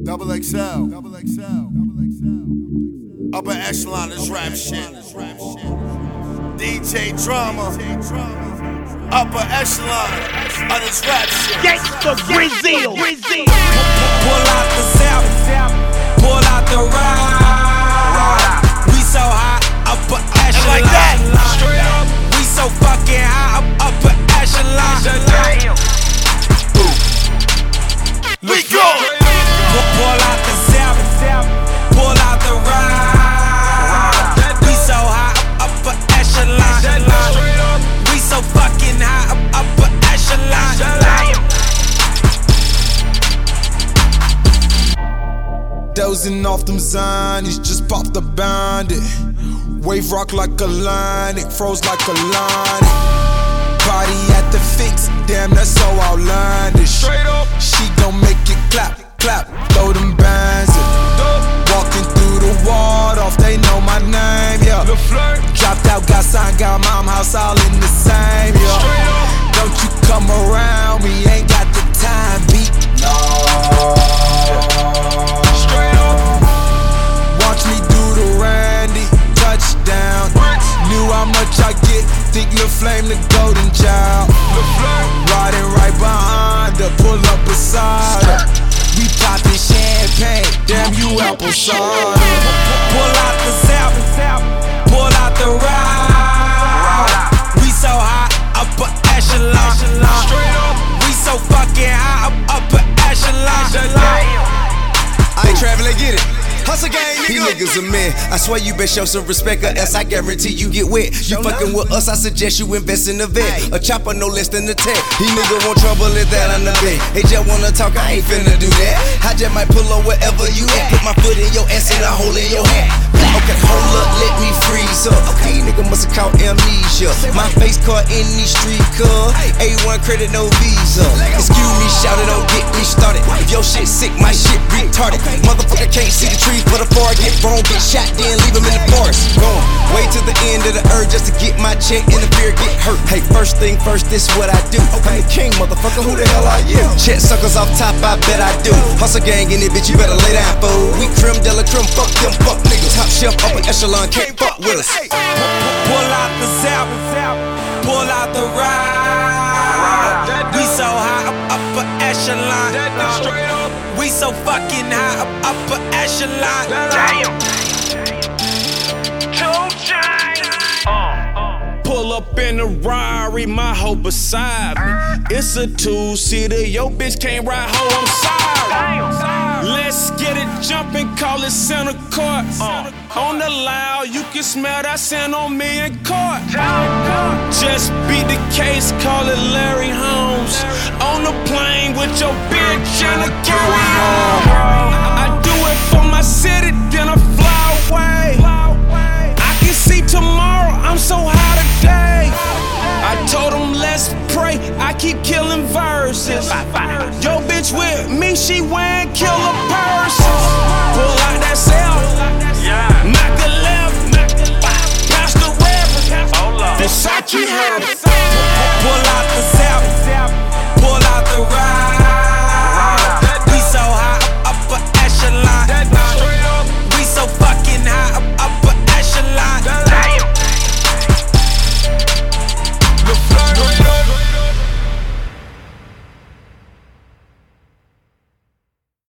Double XL. Upper echelon is rap shit. DJ Drama. Upper echelon of this rap shit. Gangsta Brazil. Pull out the south, pull out the ride. We so high, upper echelon. Like that. Straight up. We so fucking high, upper echelon. We go. Pull out the south, pull out the ride. We so high, upper echelon. We so fucking high, upper echelon. Dozing off them zonies, just popped the bandit. Wave rock like a line, it froze like a line. Party at the fix, damn that's so outlandish. Straight up, she gon' make it clap, clap, throw them bands in. Walking through the ward off, they know my name, yeah. Dropped out, got signed, got mom house all in the same, yeah. Don't you come around me, ain't got the time, beat. No. Straight up. Watch me do the Randy, touchdown. Knew how much I get, think Lil Flame the golden child. Riding right behind her, pull up beside her. We poppin' champagne, damn you apple cider. Pull out the south, pull out the ride. We so high, upper echelon. We so fucking high, upper echelon. I ain't traveling, get it. Hustle gang, nigga. These niggas a man. I swear you best show some respect, or else I guarantee you get wet. You fucking with us, I suggest you invest in the vet. A chopper no less than the tech. These niggas want trouble, is that on the bed. They just wanna talk, I ain't finna do that. I just might pull up wherever you at. Put my foot in your ass and a hole in your hat. Okay, hold up, let me freeze up. These niggas must've caught amnesia. My face caught in these street cuz A1 credit, no visa. Excuse me, shout it, don't get me started. If your shit sick, my shit retarded. Motherfucker can't see the trees, but before I get wrong, get shot, then leave him in the forest. Going way to the end of the earth just to get my check and the beer get hurt. Hey, first thing first, this what I do. I'm the king, motherfucker, who the hell are you? Check suckers off top, I bet I do. Hustle gang in it, bitch, you better lay down, fool. We creme de la creme, fuck them, fuck niggas. Top shelf, upper echelon, can't fuck with us. Pull out the south, pull out the ride. We so high, upper echelon. We so fucking high, upper echelon. Damn. 2 chains. Pull up in a Rari, my hoe beside me. It's a 2-seater, your bitch can't ride, hoe, I'm sorry. Let's get it jumping, call it center court. On the loud, you can smell that scent on me in court. Just beat the case, call it Larry Holmes. On the plane with your bitch and a carry-on. I do it for my city, then I fly away. I can see tomorrow, I'm so high today. I told them let's pray, I keep killing verses. Yo bitch with me, she wearing killer purses. Pull out that cell, knock the left, pass the rev. Versace hat.